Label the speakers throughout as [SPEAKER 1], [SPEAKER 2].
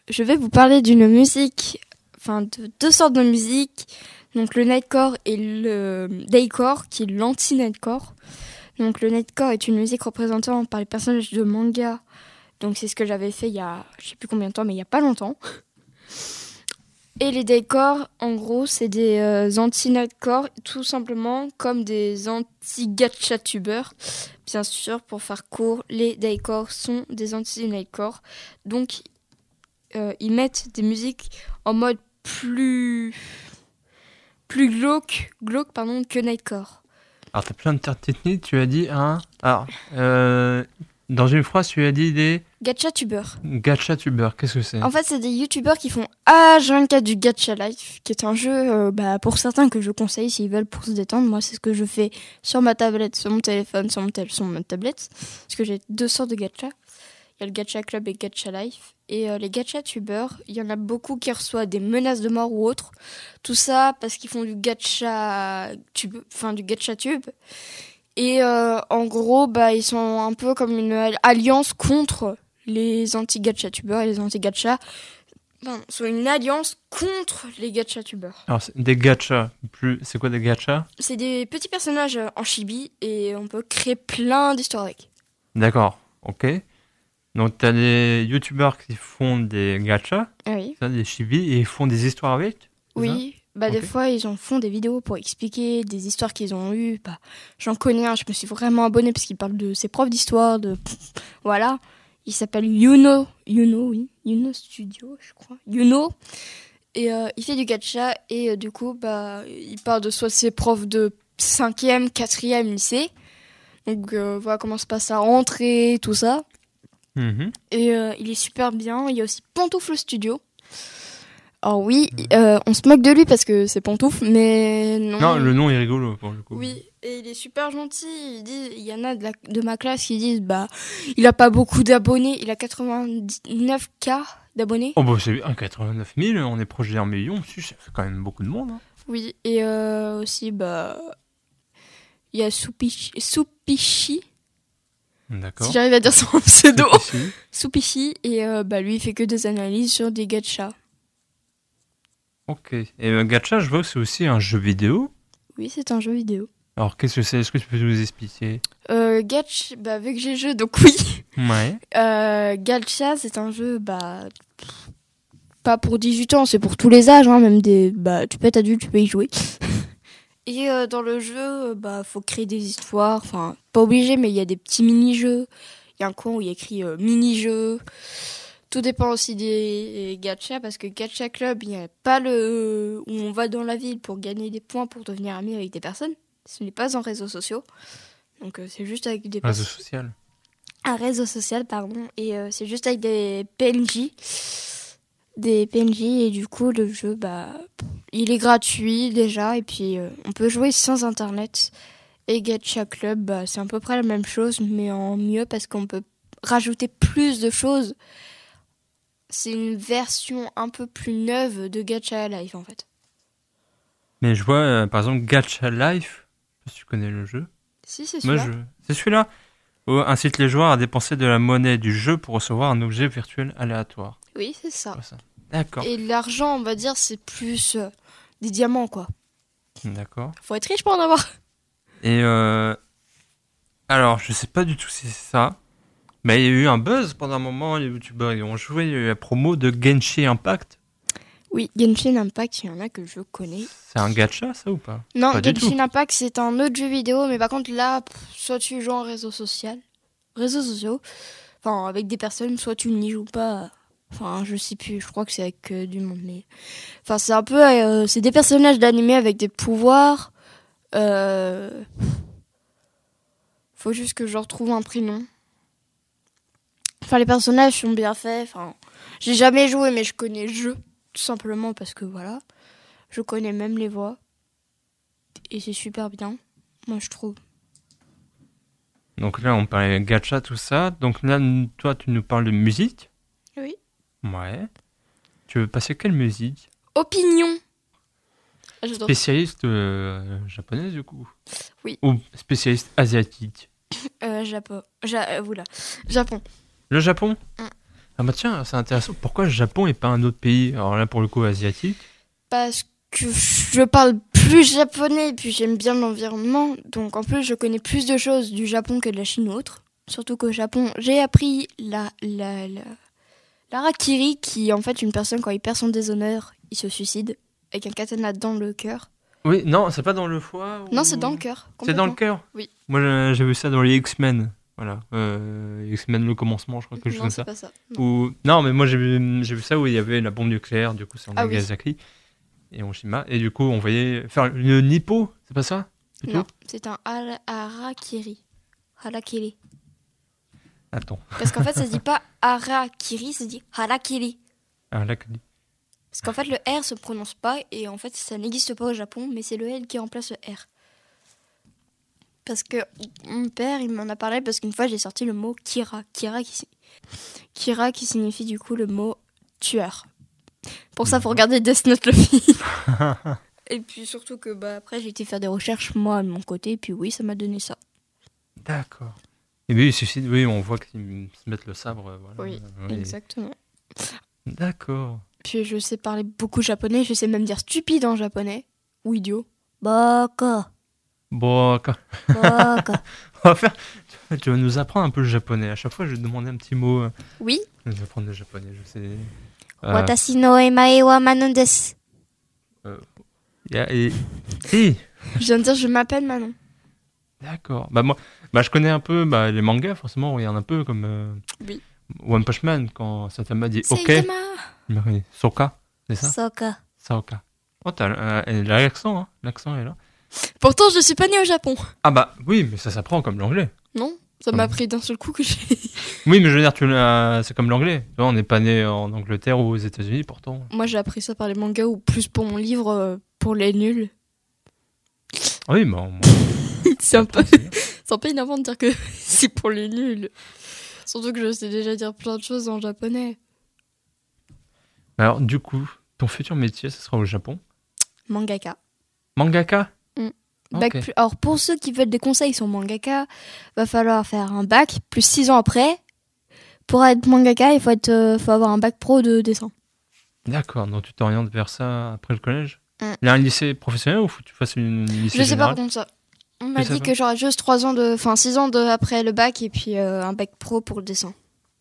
[SPEAKER 1] je vais vous parler d'une musique, de deux sortes de musique. Donc le nightcore et le daycore, qui est l'anti-nightcore. Donc le nightcore est une musique représentée par les personnages de manga. Donc c'est ce que j'avais fait il y a, je sais plus combien de temps, mais il y a pas longtemps. Et les daycore, en gros, c'est des anti-nightcore, tout simplement comme des anti-gacha-tubers. Bien sûr, pour faire court, les daycore sont des anti-nightcore. Donc ils mettent des musiques en mode plus glauque que nightcore.
[SPEAKER 2] Alors, t'as plein de termes techniques, tu as dit dans une phrase, tu as dit des...
[SPEAKER 1] Gacha-tubers.
[SPEAKER 2] Gacha-tubers, qu'est-ce que c'est ?
[SPEAKER 1] En fait, c'est des youtubeurs qui font H24 du Gacha Life, qui est un jeu, pour certains, que je conseille s'ils veulent pour se détendre. Moi, c'est ce que je fais sur ma tablette, sur mon téléphone, sur ma tablette. Parce que j'ai deux sortes de gacha. Il y a le Gacha Club et Gacha Life. Et les gacha-tubers, il y en a beaucoup qui reçoivent des menaces de mort ou autres. Tout ça parce qu'ils font du gacha-tube. Et en gros, ils sont un peu comme une alliance contre les anti-gacha-tubers. Et les anti-gacha sont une alliance contre les gacha-tubers.
[SPEAKER 2] Alors, des gachas, c'est quoi des gachas ?
[SPEAKER 1] C'est des petits personnages en chibi et on peut créer plein d'histoires avec.
[SPEAKER 2] D'accord, ok. Donc, t'as des youtubeurs qui font des gachas,
[SPEAKER 1] Oui.
[SPEAKER 2] des chibi, et ils font des histoires avec ?
[SPEAKER 1] Oui. Des fois, ils en font des vidéos pour expliquer des histoires qu'ils ont eues. J'en connais un, je me suis vraiment abonnée parce qu'il parle de ses profs d'histoire, voilà. Il s'appelle Yuno Studio, je crois. Yuno. Et il fait du gacha et du coup, il parle de soit ses profs de 5e, 4e lycée. Donc voilà comment se passe la rentrée, tout ça.
[SPEAKER 2] Mm-hmm.
[SPEAKER 1] Et il est super bien. Il y a aussi Pantoufle Studio. Alors oui, on se moque de lui parce que c'est Pantoufle, mais non.
[SPEAKER 2] Non, le nom est rigolo pour le coup.
[SPEAKER 1] Oui, et il est super gentil. Il y en a de ma classe qui disent il a pas beaucoup d'abonnés, il a 89K d'abonnés.
[SPEAKER 2] Oh c'est 89 000, on est proche d'un million, ça fait quand même beaucoup de monde. Hein.
[SPEAKER 1] Oui, et aussi il y a Soupichi.
[SPEAKER 2] D'accord.
[SPEAKER 1] Si j'arrive à dire son pseudo. Soupichi, et lui il fait que des analyses sur des gachas.
[SPEAKER 2] Ok. Et gacha, je vois que c'est aussi un jeu vidéo.
[SPEAKER 1] Oui, c'est un jeu vidéo.
[SPEAKER 2] Alors, qu'est-ce que c'est ? Est-ce que tu peux nous expliquer ?
[SPEAKER 1] Gacha, vu que j'ai le jeu, donc oui.
[SPEAKER 2] Ouais.
[SPEAKER 1] Gacha, c'est un jeu, pas pour 18 ans, c'est pour tous les âges, hein, même tu peux être adulte, tu peux y jouer. Et dans le jeu, faut créer des histoires, enfin, pas obligé, mais il y a des petits mini-jeux. Il y a un coin où il y a écrit mini-jeux. Tout dépend aussi des gachas, parce que Gacha Club, il n'y a pas où on va dans la ville pour gagner des points pour devenir ami avec des personnes. Ce n'est pas en réseaux sociaux. Donc c'est juste avec des
[SPEAKER 2] réseau social.
[SPEAKER 1] Un réseau social, pardon. Et c'est juste avec des PNJ. Des PNJ, et du coup, le jeu, il est gratuit déjà, et puis on peut jouer sans internet. Et Gacha Club, c'est à peu près la même chose, mais en mieux, parce qu'on peut rajouter plus de choses. C'est une version un peu plus neuve de Gacha Life, en fait.
[SPEAKER 2] Mais je vois, par exemple, Gacha Life, je sais pas si tu connais le jeu.
[SPEAKER 1] Si, c'est celui-là.
[SPEAKER 2] C'est celui-là, où incite les joueurs à dépenser de la monnaie du jeu pour recevoir un objet virtuel aléatoire.
[SPEAKER 1] Oui, c'est ça.
[SPEAKER 2] D'accord.
[SPEAKER 1] Et l'argent, on va dire, c'est plus des diamants, quoi.
[SPEAKER 2] D'accord.
[SPEAKER 1] Faut être riche pour en avoir.
[SPEAKER 2] Et alors, je sais pas du tout si c'est ça. Mais il y a eu un buzz pendant un moment, les youtubeurs ils ont joué, il y a eu la promo de Genshin Impact.
[SPEAKER 1] Oui, Genshin Impact, il y en a que je connais.
[SPEAKER 2] C'est un gacha, ça, ou pas ?
[SPEAKER 1] Non,
[SPEAKER 2] pas
[SPEAKER 1] Genshin Impact, c'est un autre jeu vidéo, mais par contre, là, soit tu joues en réseaux sociaux, enfin, avec des personnes, soit tu n'y joues pas. Enfin, je sais plus, je crois que c'est avec du monde, mais... Enfin, c'est un peu... c'est des personnages d'animé avec des pouvoirs. Faut juste que je retrouve un prénom. Enfin, les personnages sont bien faits. Enfin, j'ai jamais joué, mais je connais le jeu. Tout simplement parce que, voilà. Je connais même les voix. Et c'est super bien, moi, je trouve.
[SPEAKER 2] Donc là, on parlait gacha, tout ça. Donc là, toi, tu nous parles de musique.
[SPEAKER 1] Oui.
[SPEAKER 2] Ouais. Tu veux passer quelle musique ?
[SPEAKER 1] Opinion.
[SPEAKER 2] Spécialiste japonaise, du coup ?
[SPEAKER 1] Oui.
[SPEAKER 2] Ou spécialiste asiatique ?
[SPEAKER 1] Japon.
[SPEAKER 2] Le Japon ? Ah bah tiens, c'est intéressant. Pourquoi le Japon et pas un autre pays? Alors là, pour le coup, asiatique.
[SPEAKER 1] Parce que je parle plus japonais et puis j'aime bien l'environnement. Donc en plus, je connais plus de choses du Japon que de la Chine ou autre. Surtout qu'au Japon, j'ai appris l'harakiri, qui est en fait une personne, quand il perd son déshonneur, il se suicide avec un katana dans le cœur.
[SPEAKER 2] Oui, non, c'est pas dans le foie ou...
[SPEAKER 1] Non, c'est dans le cœur.
[SPEAKER 2] C'est dans le cœur?
[SPEAKER 1] Oui.
[SPEAKER 2] Moi, j'ai vu ça dans les X-Men. Voilà. X-Men, le commencement, je crois que je
[SPEAKER 1] Non,
[SPEAKER 2] fais
[SPEAKER 1] c'est
[SPEAKER 2] ça.
[SPEAKER 1] pas ça. Non.
[SPEAKER 2] Non, mais moi, j'ai vu ça où il y avait la bombe nucléaire. Du coup, c'est en
[SPEAKER 1] Ah oui.
[SPEAKER 2] Nagasaki et Hiroshima. Et du coup, on voyait faire une nippo. C'est pas ça plutôt?
[SPEAKER 1] Non, c'est un harakiri. Harakiri.
[SPEAKER 2] Attends.
[SPEAKER 1] Parce qu'en fait, ça se dit pas harakiri, ça se dit harakiri.
[SPEAKER 2] Ah, là,
[SPEAKER 1] Parce qu'en fait, le R se prononce pas et en fait, ça n'existe pas au Japon, mais c'est le L qui remplace le R. Parce que mon père, il m'en a parlé parce qu'une fois, j'ai sorti le mot Kira. Kira qui signifie du coup le mot tueur. Pour ça, faut regarder Death Note le film. Et puis surtout que après, j'ai été faire des recherches moi de mon côté, et puis oui, ça m'a donné ça.
[SPEAKER 2] D'accord. Et oui, il suffit, oui, on voit qu'ils se mettent le sabre. Voilà.
[SPEAKER 1] Oui, exactement.
[SPEAKER 2] D'accord.
[SPEAKER 1] Puis je sais parler beaucoup japonais, je sais même dire stupide en japonais. Ou idiot. Baka.
[SPEAKER 2] Bon,
[SPEAKER 1] Baka.
[SPEAKER 2] on va faire. Tu vas nous apprendre un peu le japonais. À chaque fois, je vais te demander un petit mot.
[SPEAKER 1] Oui.
[SPEAKER 2] Je vais apprendre le japonais, je sais.
[SPEAKER 1] Watashi no emae wa Manon desu.
[SPEAKER 2] Et...
[SPEAKER 1] Je viens de dire je m'appelle Manon.
[SPEAKER 2] D'accord. Moi, je connais un peu les mangas, forcément. On regarde un peu comme
[SPEAKER 1] Oui.
[SPEAKER 2] One Punch Man, quand Satama dit OK.
[SPEAKER 1] Saitama.
[SPEAKER 2] Soka, c'est ça?
[SPEAKER 1] Soka.
[SPEAKER 2] Soka. Oh, t'as l'accent, hein. L'accent est là.
[SPEAKER 1] Pourtant, je suis pas née au Japon.
[SPEAKER 2] Ah bah oui, mais ça s'apprend comme l'anglais.
[SPEAKER 1] Non, ça m'a pris d'un seul coup que j'ai...
[SPEAKER 2] Oui, mais je veux dire, c'est comme l'anglais. Tu vois, on n'est pas né en Angleterre ou aux États-Unis, pourtant.
[SPEAKER 1] Moi, j'ai appris ça par les mangas ou plus pour mon livre, pour les nuls.
[SPEAKER 2] Ah oui, moi...
[SPEAKER 1] C'est un peu énervant de dire que c'est pour les nuls. Surtout que je sais déjà dire plein de choses en japonais.
[SPEAKER 2] Alors, du coup, ton futur métier, ce sera au Japon?
[SPEAKER 1] Mangaka.
[SPEAKER 2] Mangaka?
[SPEAKER 1] Okay. Alors, pour ceux qui veulent des conseils sur mangaka, va falloir faire un bac, plus 6 ans après. Pour être mangaka, il faut avoir un bac pro de dessin.
[SPEAKER 2] D'accord, donc tu t'orientes vers ça après le collège? Il y a un lycée professionnel ou faut que tu fasses une lycée
[SPEAKER 1] Je sais pas
[SPEAKER 2] général?
[SPEAKER 1] par contre ça. On m'a dit que j'aurais juste 6 ans après le bac et puis un bac pro pour le dessin.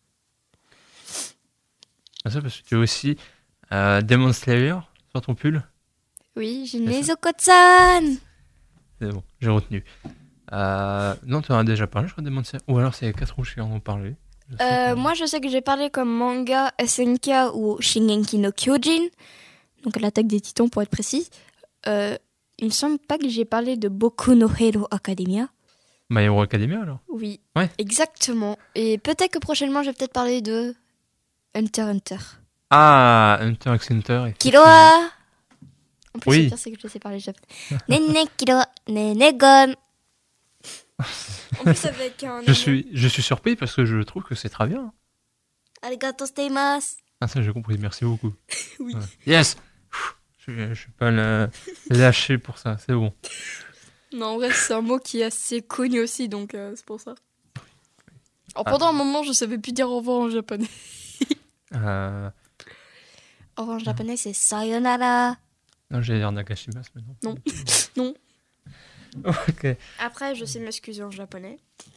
[SPEAKER 2] Ah, ça, parce que tu as aussi Demon Slayer sur ton pull?
[SPEAKER 1] Oui, j'ai Nezuko-san.
[SPEAKER 2] C'est bon, j'ai retenu. Non, tu en as déjà parlé, je crois, Demon Slayer. Ou alors c'est les 4 rouges qui en ont parlé.
[SPEAKER 1] Moi, je sais que j'ai parlé comme manga SNK ou Shingeki no Kyojin, donc l'attaque des titans pour être précis. Il me semble pas que j'ai parlé de Boku no Hero Academia.
[SPEAKER 2] My Hero Academia alors?
[SPEAKER 1] Oui,
[SPEAKER 2] ouais.
[SPEAKER 1] Exactement. Et peut-être que prochainement, je vais peut-être parler de Hunter x Hunter.
[SPEAKER 2] Ah, Hunter x Hunter.
[SPEAKER 1] Kiloa. En plus,
[SPEAKER 2] oui.
[SPEAKER 1] le pire, c'est que je sais parler japonais. Nene Kilo, Nene Gon. En plus, avec un...
[SPEAKER 2] Je suis surpris parce que je trouve que c'est très bien.
[SPEAKER 1] Arigato gozaimasu.
[SPEAKER 2] Ah, ça, j'ai compris. Merci beaucoup.
[SPEAKER 1] Oui.
[SPEAKER 2] Ouais. Yes. Je suis pas lâché pour ça. C'est bon.
[SPEAKER 1] Non, en vrai, c'est un mot qui est assez connu aussi, donc c'est pour ça. Alors, pendant un moment, je savais plus dire au revoir en japonais. Au revoir en japonais, c'est sayonara.
[SPEAKER 2] Non, j'allais dire Nagashimasu, mais non.
[SPEAKER 1] Non.
[SPEAKER 2] Ok.
[SPEAKER 1] Après, je sais m'excuser en japonais.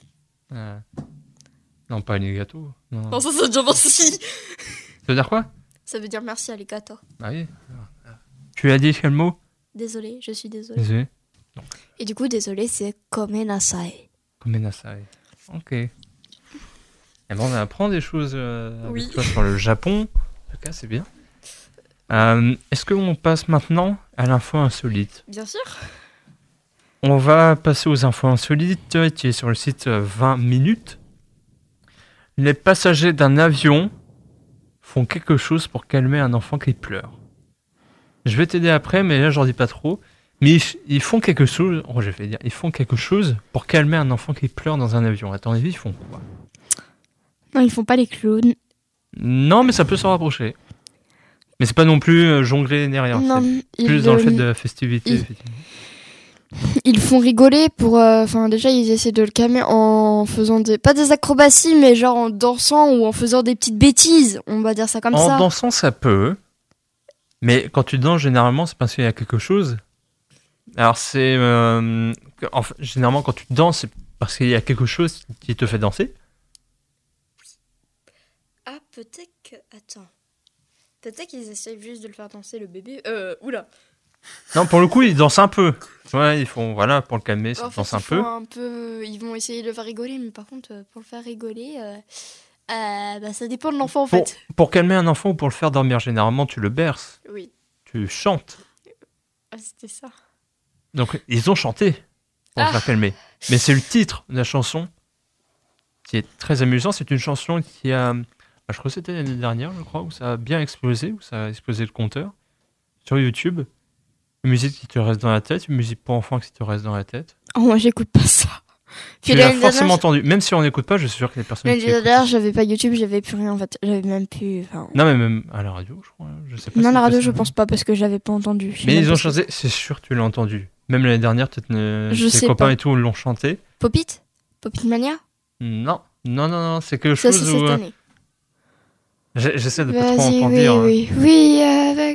[SPEAKER 2] Non, pas arigato.
[SPEAKER 1] Non, ça veut dire merci.
[SPEAKER 2] Ça veut dire quoi?
[SPEAKER 1] Ça veut dire merci arigato.
[SPEAKER 2] Ah oui. Tu as dit quel mot?
[SPEAKER 1] Désolé, je suis désolée.
[SPEAKER 2] Désolé. Non.
[SPEAKER 1] Et du coup, désolé, c'est komenasai.
[SPEAKER 2] Komenasai. Ok. Et ben, on apprend des choses
[SPEAKER 1] oui.
[SPEAKER 2] avec toi sur le Japon. En tout cas, c'est bien. Est-ce qu'on passe maintenant à l'info insolite?
[SPEAKER 1] Bien sûr.
[SPEAKER 2] On va passer aux infos insolites qui est sur le site 20 minutes. Les passagers d'un avion font quelque chose pour calmer un enfant qui pleure. Je vais t'aider après, mais là, j'en dis pas trop. Mais ils font quelque chose... Oh, je vais dire. Ils font quelque chose pour calmer un enfant qui pleure dans un avion. À ton avis, ils font quoi?
[SPEAKER 1] Non, ils font pas les clowns.
[SPEAKER 2] Non, mais ça peut s'en rapprocher. Mais c'est pas non plus jongler ni rien.
[SPEAKER 1] Non,
[SPEAKER 2] c'est plus dans le fait de la festivité.
[SPEAKER 1] Ils font rigoler pour... Enfin, déjà, ils essaient de le calmer en faisant pas des acrobaties, mais genre en dansant ou en faisant des petites bêtises. On va dire ça comme ça.
[SPEAKER 2] En dansant, ça peut. Mais quand tu danses, généralement, c'est parce qu'il y a quelque chose. Alors, c'est... généralement, quand tu danses, c'est parce qu'il y a quelque chose qui te fait danser.
[SPEAKER 1] Ah, peut-être que... Attends. Peut-être qu'ils essayent juste de le faire danser, le bébé. Oula.
[SPEAKER 2] Non, pour le coup, ils dansent un peu. Ouais, ils font... Voilà, pour le calmer, ça danse un peu.
[SPEAKER 1] Ils vont essayer de le faire rigoler, mais par contre, pour le faire rigoler... ça dépend de l'enfant, en fait.
[SPEAKER 2] Pour calmer un enfant ou pour le faire dormir, généralement, tu le berces.
[SPEAKER 1] Oui.
[SPEAKER 2] Tu chantes.
[SPEAKER 1] Ah, c'était ça.
[SPEAKER 2] Donc, ils ont chanté pour le faire calmer. Mais c'est le titre de la chanson qui est très amusant. C'est une chanson qui a... je crois que c'était l'année dernière, je crois, où ça a bien explosé, où ça a explosé le compteur sur YouTube. Une musique qui te reste dans la tête, une musique pour enfants qui te reste dans la tête.
[SPEAKER 1] Oh, moi, j'écoute pas ça.
[SPEAKER 2] Tu l'as forcément entendu. Même si on n'écoute pas, je suis sûr que les personnes qui écoutent...
[SPEAKER 1] D'ailleurs, j'avais pas YouTube, j'avais plus rien, en fait. J'avais même plus...
[SPEAKER 2] Non, mais même à la radio, je crois. Je sais pas.
[SPEAKER 1] Non, à la radio, je pense pas, parce que j'avais pas entendu.
[SPEAKER 2] Mais ils ont chanté, c'est sûr que tu l'as entendu. Même l'année dernière, peut-être tes copains et tout l'ont chanté.
[SPEAKER 1] Popit Mania?
[SPEAKER 2] Non, c'est quelque chose
[SPEAKER 1] ça, c'est
[SPEAKER 2] où...
[SPEAKER 1] cette année.
[SPEAKER 2] J'essaie de pas trop en dire.
[SPEAKER 1] Oui, avec...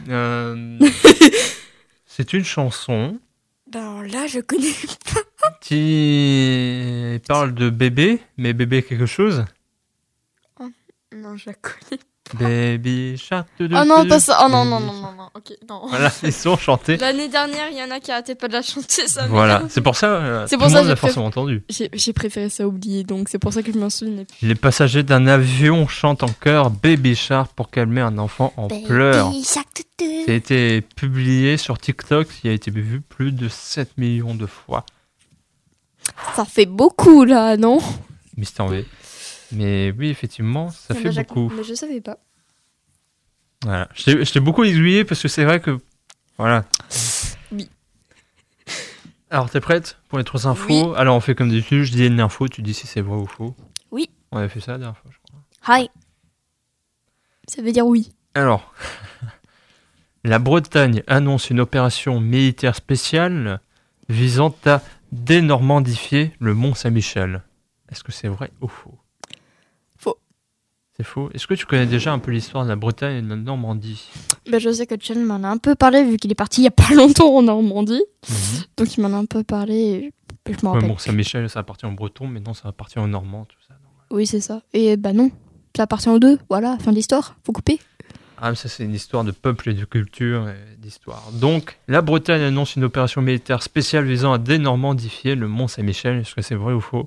[SPEAKER 2] C'est une chanson...
[SPEAKER 1] Ben là, je connais pas.
[SPEAKER 2] Qui parle de bébé, mais bébé quelque chose.
[SPEAKER 1] Oh, non, je la connais.
[SPEAKER 2] Baby Shark.
[SPEAKER 1] Oh non, pas ça. Oh non, ok, non.
[SPEAKER 2] Voilà, ils sont chantés.
[SPEAKER 1] L'année dernière, il y en a qui arrêtaient pas de la chanter, ça.
[SPEAKER 2] Voilà, c'est pour ça.
[SPEAKER 1] C'est
[SPEAKER 2] tout
[SPEAKER 1] pour
[SPEAKER 2] le
[SPEAKER 1] ça
[SPEAKER 2] monde l'a forcément entendu.
[SPEAKER 1] J'ai préféré ça oublier, donc c'est pour ça que je m'en souviens.
[SPEAKER 2] Les passagers d'un avion chantent en chœur Baby Shark pour calmer un enfant en pleurs. Ça a été publié sur TikTok, qui a été vu plus de 7 millions de fois. Ça
[SPEAKER 1] fait beaucoup là, non?
[SPEAKER 2] Mister V. Mais oui, effectivement, ça fait beaucoup.
[SPEAKER 1] Mais je savais pas.
[SPEAKER 2] Voilà. Je t'ai beaucoup aiguillé parce que c'est vrai que... Voilà.
[SPEAKER 1] Oui.
[SPEAKER 2] Alors, t'es prête pour les 3 infos?
[SPEAKER 1] Oui.
[SPEAKER 2] Alors, on fait comme d'habitude, je dis une info, tu dis si c'est vrai ou faux.
[SPEAKER 1] Oui.
[SPEAKER 2] On avait fait ça la dernière fois, je crois.
[SPEAKER 1] Hi. Ça veut dire oui.
[SPEAKER 2] Alors, la Bretagne annonce une opération militaire spéciale visant à dénormandifier le Mont Saint-Michel. Est-ce que c'est vrai ou faux?
[SPEAKER 1] Faux.
[SPEAKER 2] C'est faux. Est-ce que tu connais déjà un peu l'histoire de la Bretagne et de la Normandie?
[SPEAKER 1] Je sais que Chen m'en a un peu parlé vu qu'il est parti il y a pas longtemps en Normandie. Donc il m'en a un peu parlé et je m'en rappelle.
[SPEAKER 2] Mont Saint-Michel, ça appartient aux Bretons, mais non, ça appartient aux Normands, tout ça.
[SPEAKER 1] Oui, c'est ça. Et non, ça appartient aux deux. Voilà, fin de l'histoire. Faut couper.
[SPEAKER 2] Ah, mais ça, c'est une histoire de peuple et de culture et d'histoire. Donc, la Bretagne annonce une opération militaire spéciale visant à dénormandifier le Mont Saint-Michel. Est-ce que c'est vrai ou faux?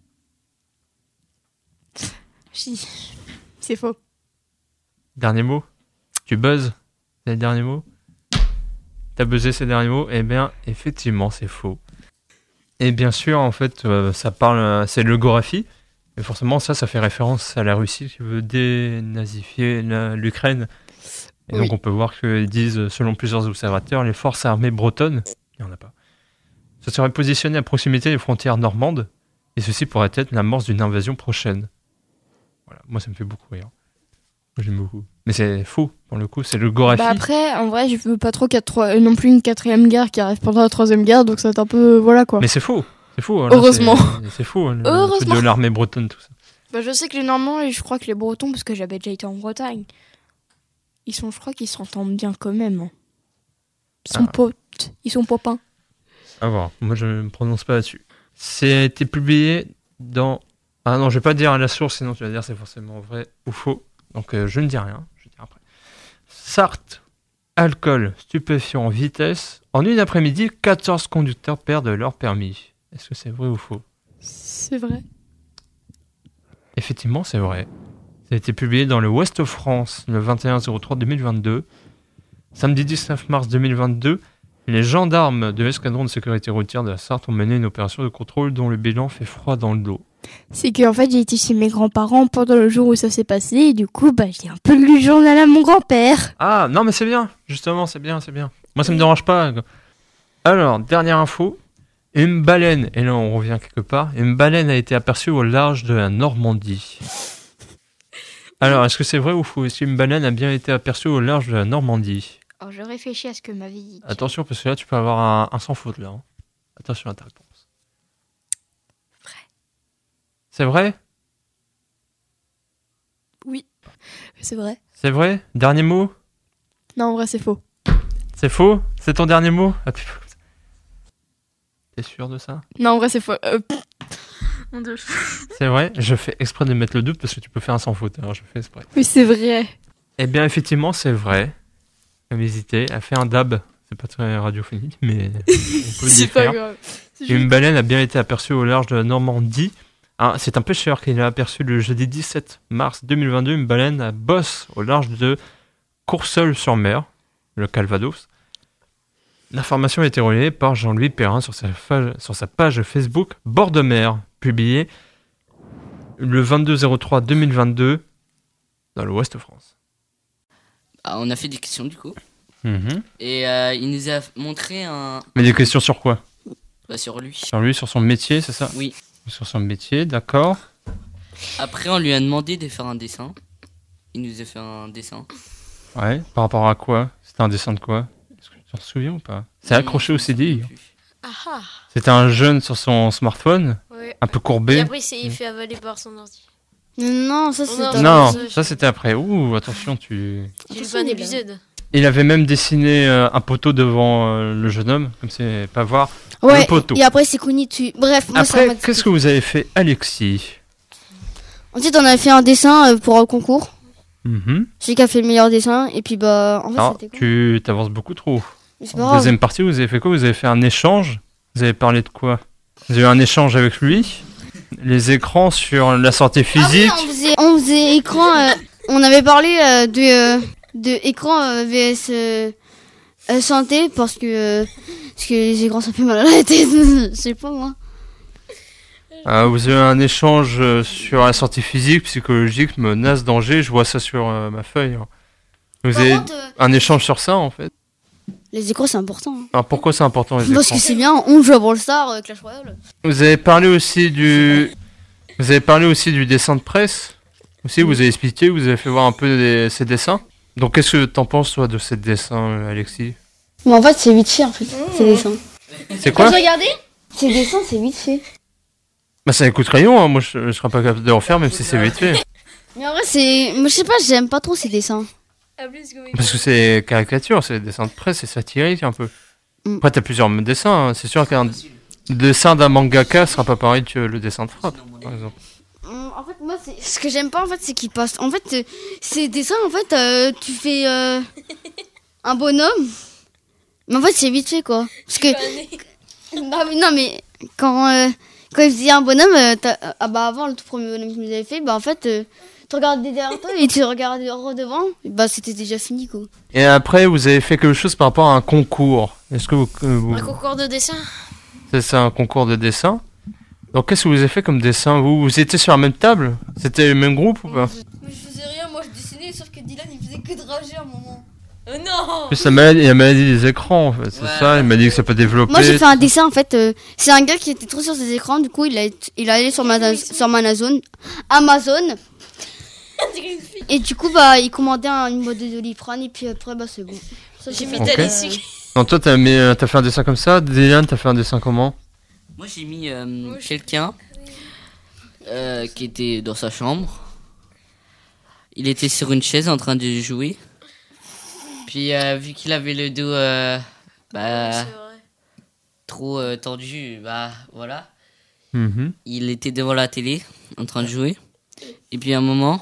[SPEAKER 1] C'est faux.
[SPEAKER 2] Dernier mot? Tu buzzes? C'est le dernier mot? T'as buzzé ces derniers mots? Eh bien, effectivement, c'est faux. Et bien sûr, en fait, ça parle... c'est l'eugographie. Et forcément, ça fait référence à la Russie qui veut dénazifier l'Ukraine. Et donc, on peut voir qu'ils disent, selon plusieurs observateurs, les forces armées bretonnes, il n'y en a pas, se seraient positionnées à proximité des frontières normandes, et ceci pourrait être l'amorce d'une invasion prochaine. Voilà, moi, ça me fait beaucoup rire. J'aime beaucoup. Mais c'est faux, pour le coup, c'est l'eugographie.
[SPEAKER 1] Après, en vrai, je veux pas trop non plus une 4e guerre qui arrive pendant la 3e guerre, donc c'est un peu... Voilà, quoi.
[SPEAKER 2] Mais c'est faux. C'est faux. Là,
[SPEAKER 1] heureusement.
[SPEAKER 2] C'est faux, le truc de l'armée bretonne, tout ça.
[SPEAKER 1] Je sais que les Normands et je crois que les Bretons, parce que j'avais déjà été en Bretagne, je crois qu'ils s'entendent bien quand même. Ils sont potes, ils sont copains.
[SPEAKER 2] À voir, moi je ne me prononce pas là-dessus. C'est été publié dans... Ah non, je vais pas dire à la source, sinon tu vas dire c'est forcément vrai ou faux. Donc je ne dis rien, je dis après. Sarthe, alcool, stupéfiant, vitesse. En une après-midi, 14 conducteurs perdent leur permis. Est-ce que c'est vrai ou faux?
[SPEAKER 1] C'est vrai.
[SPEAKER 2] Effectivement, c'est vrai. Ça a été publié dans le Ouest France le 21/03/2022. Samedi 19 mars 2022, les gendarmes de l'escadron de sécurité routière de la Sarthe ont mené une opération de contrôle dont le bilan fait froid dans le dos.
[SPEAKER 1] C'est qu'en fait, j'ai été chez mes grands-parents pendant le jour où ça s'est passé, et du coup, j'ai un peu lu le journal à mon grand-père.
[SPEAKER 2] Ah, non, mais c'est bien, justement, c'est bien. Moi, ça me dérange pas. Alors, dernière info. Une baleine, et là on revient quelque part, une baleine a été aperçue au large de la Normandie. Alors, est-ce que c'est vrai ou faux? Est-ce qu'une baleine a bien été aperçue au large de la Normandie?
[SPEAKER 1] Alors, je réfléchis à ce que m'avait dit.
[SPEAKER 2] Attention, parce que là, tu peux avoir un sans faute, là. Attention à ta réponse.
[SPEAKER 1] Vrai.
[SPEAKER 2] C'est vrai?
[SPEAKER 1] Oui. C'est vrai.
[SPEAKER 2] C'est vrai? Dernier mot?
[SPEAKER 1] Non, en vrai, c'est faux.
[SPEAKER 2] C'est faux? C'est ton dernier mot? T'es sûr de ça?
[SPEAKER 1] Non, en vrai, c'est faux. Mon Dieu.
[SPEAKER 2] C'est vrai? Je fais exprès de mettre le doute parce que tu peux faire un sans faute. Alors je fais exprès.
[SPEAKER 1] Oui, c'est vrai.
[SPEAKER 2] Eh bien, effectivement, c'est vrai. Comme hésité, elle fait un dab. C'est pas très radiophonique, mais on peut le
[SPEAKER 1] C'est pas
[SPEAKER 2] faire.
[SPEAKER 1] grave.
[SPEAKER 2] Une baleine a bien été aperçue au large de la Normandie. Ah, c'est un pêcheur qui l'a aperçu le jeudi 17 mars 2022. Une baleine à bosse au large de Courseulles-sur-Mer, le Calvados. L'information a été relayée par Jean-Louis Perrin sur sa page Facebook Bord de mer, publiée le 22-03-2022 dans l'Ouest de France.
[SPEAKER 3] On a fait des questions du coup.
[SPEAKER 2] Mhm.
[SPEAKER 3] Et il nous a montré un...
[SPEAKER 2] Mais des questions sur quoi?
[SPEAKER 3] sur lui.
[SPEAKER 2] Sur lui, sur son métier, c'est ça?
[SPEAKER 3] Oui.
[SPEAKER 2] Sur son métier, d'accord.
[SPEAKER 3] Après, on lui a demandé de faire un dessin. Il nous a fait un dessin.
[SPEAKER 2] Ouais, par rapport à quoi? C'était un dessin de quoi? Est-ce que tu t'en souviens ou pas? C'est accroché au CDI.
[SPEAKER 4] Ah ah.
[SPEAKER 2] C'était un jeune sur son smartphone,
[SPEAKER 4] Ouais.
[SPEAKER 2] un peu
[SPEAKER 4] Et
[SPEAKER 2] courbé.
[SPEAKER 4] après, il fait avaler par son ordi.
[SPEAKER 5] Non, ça
[SPEAKER 4] Oh
[SPEAKER 5] c'est
[SPEAKER 4] non.
[SPEAKER 5] dans
[SPEAKER 2] Non,
[SPEAKER 5] le-
[SPEAKER 2] ça c'était après. Ouh, attention,
[SPEAKER 4] J'ai lu
[SPEAKER 5] Attention,
[SPEAKER 4] pas un
[SPEAKER 5] il est
[SPEAKER 4] épisode.
[SPEAKER 2] Il avait même dessiné un poteau devant le jeune homme, comme c'est pas voir.
[SPEAKER 5] Ouais,
[SPEAKER 2] Le poteau.
[SPEAKER 5] et après c'est connu tu. Bref, moi ça
[SPEAKER 2] Après,
[SPEAKER 5] m'a
[SPEAKER 2] qu'est-ce que vous avez fait, Alexis?
[SPEAKER 5] Ensuite, on a fait un dessin pour un concours.
[SPEAKER 2] Mhm.
[SPEAKER 5] Celui qui a fait le meilleur dessin. Et puis, bah, en fait,
[SPEAKER 2] Alors,
[SPEAKER 5] c'était quoi?
[SPEAKER 2] tu t'avances beaucoup trop.
[SPEAKER 5] Mais c'est pas grave.
[SPEAKER 2] Deuxième partie, vous avez fait quoi? Vous avez fait un échange? Vous avez parlé de quoi? Vous avez eu un échange avec lui? Les écrans sur la santé physique?
[SPEAKER 5] Ah oui, on faisait écran. On avait parlé de écran VS santé parce que les écrans ça fait mal à la tête. Je sais pas moi.
[SPEAKER 2] Vous avez eu un échange sur la santé physique, psychologique, menace, danger. Je vois ça sur ma feuille. Vous
[SPEAKER 5] Par
[SPEAKER 2] avez
[SPEAKER 5] contre,
[SPEAKER 2] un échange sur ça, en fait.
[SPEAKER 5] les écrans c'est important. Hein.
[SPEAKER 2] Alors, pourquoi c'est important, les
[SPEAKER 5] Parce
[SPEAKER 2] écrans?
[SPEAKER 5] que c'est bien. On joue à Brawl Stars, Clash Royale.
[SPEAKER 2] Vous avez parlé aussi du dessin de presse. Aussi, vous avez expliqué, vous avez fait voir un peu ces dessins. Donc, qu'est-ce que t'en penses, toi, de ces dessins, Alexis?
[SPEAKER 5] Mais en fait, c'est vite fait en fait. Ces dessins.
[SPEAKER 2] C'est quoi?
[SPEAKER 5] Regardez. Ces dessins, c'est vite fait.
[SPEAKER 2] Bah, c'est un coup de crayon, hein. Moi, je serais pas capable de le refaire, même si c'est vite fait.
[SPEAKER 5] Mais en vrai, c'est. Moi, je sais pas, j'aime pas trop ces dessins.
[SPEAKER 2] Parce que c'est caricature, c'est des dessins de presse, c'est satirique un peu.
[SPEAKER 5] Mm.
[SPEAKER 2] Après, t'as plusieurs dessins, hein. C'est sûr qu'un dessin d'un mangaka sera pas pareil que le dessin de Frappe, par exemple.
[SPEAKER 5] En fait, moi, ce que j'aime pas, en fait, c'est qu'ils passent. En fait, ces dessins, en fait, tu fais un bonhomme. Mais en fait, c'est vite fait, quoi. Parce que. Non, mais quand il faisait un bonhomme, avant, le tout premier bonhomme qu'ils nous avaient fait, bah, en fait, tu regardes derrière toi et tu regardes devant, et bah, c'était déjà fini, quoi.
[SPEAKER 2] Et après, vous avez fait quelque chose par rapport à un concours. Est-ce que vous...
[SPEAKER 4] Un concours de dessin.
[SPEAKER 2] C'est un concours de dessin. Donc, qu'est-ce que vous avez fait comme dessin? Vous étiez sur la même table? C'était le même groupe ou pas?
[SPEAKER 6] Mais je faisais rien, moi je dessinais, sauf que Dylan il faisait que de rager à un moment.
[SPEAKER 4] Oh non.
[SPEAKER 2] En plus, il y a maladie des écrans, en fait. C'est
[SPEAKER 3] Ouais.
[SPEAKER 2] ça, il m'a dit que ça peut développer.
[SPEAKER 5] Moi, j'ai fait un dessin, en fait. C'est un gars qui était trop sur ses écrans, du coup, il est allé sur Amazon. Et du coup, bah, il commandait une boîte de Doliprane, et puis après, bah, c'est bon. Ça,
[SPEAKER 4] J'ai
[SPEAKER 5] c'est
[SPEAKER 4] mis
[SPEAKER 5] fait.
[SPEAKER 2] Ok.
[SPEAKER 4] Talissi.
[SPEAKER 2] Non, toi, t'as fait un dessin comme ça. Dylan, t'as fait un dessin comment?
[SPEAKER 3] Moi, j'ai mis quelqu'un qui était dans sa chambre. Il était sur une chaise en train de jouer. Puis, vu qu'il avait le dos
[SPEAKER 4] C'est vrai.
[SPEAKER 3] trop tendu, bah voilà.
[SPEAKER 2] Mhm.
[SPEAKER 3] Il était devant la télé en train de jouer. Et puis, à un moment,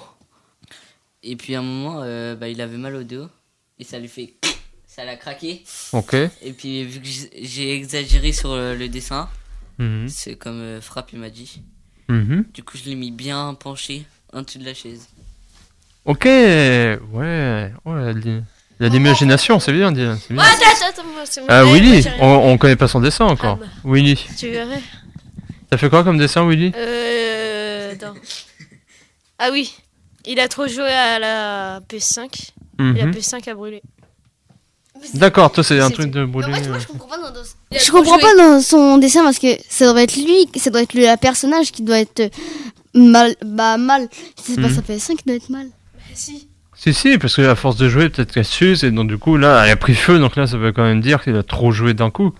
[SPEAKER 3] bah, il avait mal au dos. Et ça lui fait... Ça l'a craqué.
[SPEAKER 2] Ok.
[SPEAKER 3] Et puis, vu que j'ai exagéré sur le dessin,
[SPEAKER 2] Mhm.
[SPEAKER 3] c'est comme Frappe, il m'a dit.
[SPEAKER 2] Mhm.
[SPEAKER 3] Du coup, je l'ai mis bien penché en dessous de la chaise.
[SPEAKER 2] Ok, ouais, il y a de l'imagination, c'est bien, Dylan, c'est bien.
[SPEAKER 4] Attends, moi, c'est mon
[SPEAKER 2] Ah,
[SPEAKER 4] rêve,
[SPEAKER 2] Willy,
[SPEAKER 4] moi, j'ai rien.
[SPEAKER 2] on connaît pas son dessin encore.
[SPEAKER 4] Ah bah.
[SPEAKER 2] Willy,
[SPEAKER 4] Tu verrais.
[SPEAKER 2] t'as fait quoi comme dessin, Willy?
[SPEAKER 4] Attends. Ah oui, il a trop joué à la PS5. Et la
[SPEAKER 2] Mhm.
[SPEAKER 4] PS5 a brûlé.
[SPEAKER 2] D'accord, toi c'est un
[SPEAKER 4] C'est
[SPEAKER 2] truc de brûler.
[SPEAKER 5] En fait, moi, je comprends pas dans
[SPEAKER 4] Il a
[SPEAKER 5] Je
[SPEAKER 4] trop
[SPEAKER 5] comprends
[SPEAKER 4] joué.
[SPEAKER 5] pas dans son dessin parce que ça doit être lui, ça doit être le personnage qui doit être mal. C'est pas
[SPEAKER 2] Mhm.
[SPEAKER 5] sa PS5 qui doit être mal.
[SPEAKER 4] Si.
[SPEAKER 2] Si, parce que à force de jouer, peut-être qu'elle s'use, et donc du coup, là, elle a pris feu, donc là, ça veut quand même dire qu'il a trop joué d'un coup.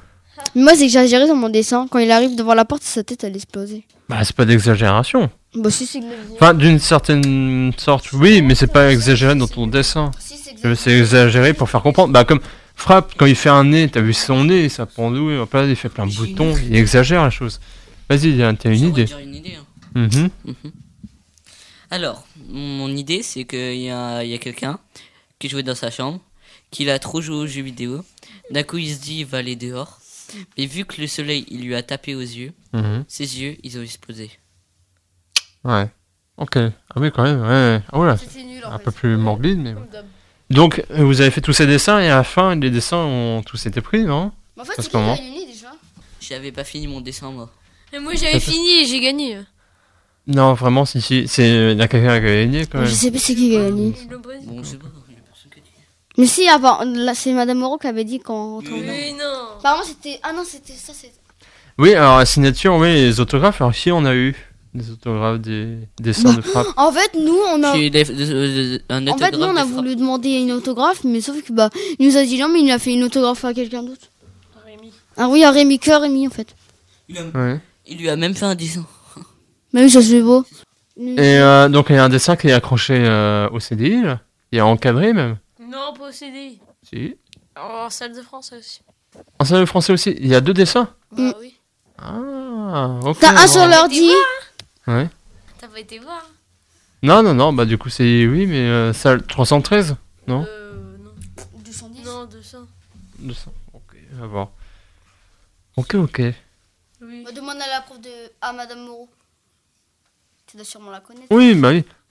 [SPEAKER 5] Mais moi, c'est exagéré dans mon dessin. Quand il arrive devant la porte, sa tête, elle explosait.
[SPEAKER 2] Bah, c'est pas d'exagération.
[SPEAKER 5] Bah, si, c'est exagéré.
[SPEAKER 2] Enfin, d'une certaine sorte, oui, mais c'est pas exagéré dans ton dessin.
[SPEAKER 5] Si, c'est exagéré.
[SPEAKER 2] C'est exagéré pour faire comprendre. Bah, comme Frappe, quand il fait un nez, t'as vu son nez, ça pendouille, hop là, il fait plein de boutons, il exagère la chose. Vas-y, t'as une idée.
[SPEAKER 3] Dire une idée, hein.
[SPEAKER 2] Mhm.
[SPEAKER 3] Alors, mon idée, c'est qu'il y a quelqu'un qui jouait dans sa chambre, qu'il a trop joué aux jeux vidéo. D'un coup, il se dit, il va aller dehors. Mais vu que le soleil, il lui a tapé aux yeux,
[SPEAKER 2] Mhm.
[SPEAKER 3] ses yeux, ils ont explosé.
[SPEAKER 2] Ouais. Ok. Ah oui, quand même, ouais. Ah voilà.
[SPEAKER 6] C'était nul en
[SPEAKER 2] Un
[SPEAKER 6] fait.
[SPEAKER 2] peu plus morbide, mais...
[SPEAKER 6] Comme d'hab.
[SPEAKER 2] Donc, vous avez fait tous ces dessins, et à la fin, les dessins ont tous été pris, non?
[SPEAKER 5] Mais en fait,
[SPEAKER 2] Parce
[SPEAKER 5] c'est
[SPEAKER 2] comment
[SPEAKER 5] qui qui a gagné déjà?
[SPEAKER 3] J'avais pas fini mon dessin, moi.
[SPEAKER 4] Et moi j'avais fini et j'ai gagné.
[SPEAKER 2] Non, vraiment, si, il y a quelqu'un qui a gagné, quand
[SPEAKER 5] Je
[SPEAKER 2] même.
[SPEAKER 5] sais pas c'est qui qui a gagné.
[SPEAKER 4] Le Brésil.
[SPEAKER 3] Bon, je sais pas, il y a personne qui a dit.
[SPEAKER 5] Mais si, avant, là, c'est Madame Moreau qui avait dit quand.
[SPEAKER 4] Oui, non.
[SPEAKER 5] Apparemment, c'était. Ah non, c'était ça, c'était.
[SPEAKER 2] Oui, alors, la signature, oui, les autographes, alors qui on a eu? Des autographes, des dessins de Frappe.
[SPEAKER 5] En fait, nous, on a.
[SPEAKER 3] J'ai un
[SPEAKER 5] En fait, nous, on a voulu demander une autographe, mais sauf que, bah, il nous a dit non, mais il a fait une autographe à quelqu'un d'autre.
[SPEAKER 4] Rémi.
[SPEAKER 5] Ah oui, à Rémi, que Rémi, en fait.
[SPEAKER 2] Ouais.
[SPEAKER 3] Il lui a même fait un dessin.
[SPEAKER 5] Mais oui, ça se fait beau.
[SPEAKER 2] Et donc, il y a un dessin qui est accroché au CDI, là. Il est encadré, même.
[SPEAKER 4] Non, pas au CDI.
[SPEAKER 2] Si.
[SPEAKER 4] En salle de France aussi.
[SPEAKER 2] En salle de français aussi. Il y a 2 dessins.
[SPEAKER 4] Bah oui.
[SPEAKER 2] Ah, ok.
[SPEAKER 5] T'as un sur
[SPEAKER 2] bon.
[SPEAKER 5] l'ordi.
[SPEAKER 2] Ouais.
[SPEAKER 4] T'as pas été voir?
[SPEAKER 2] Non, bah, du coup, c'est... Oui, mais salle 313 Non
[SPEAKER 4] Non.
[SPEAKER 5] 210.
[SPEAKER 4] Non, 200.
[SPEAKER 2] 200. Ok, à voir. Ok.
[SPEAKER 4] Oui.
[SPEAKER 5] Demande à la prof de. À Madame Moreau. Tu dois sûrement la connaître.
[SPEAKER 2] Oui, bah oui.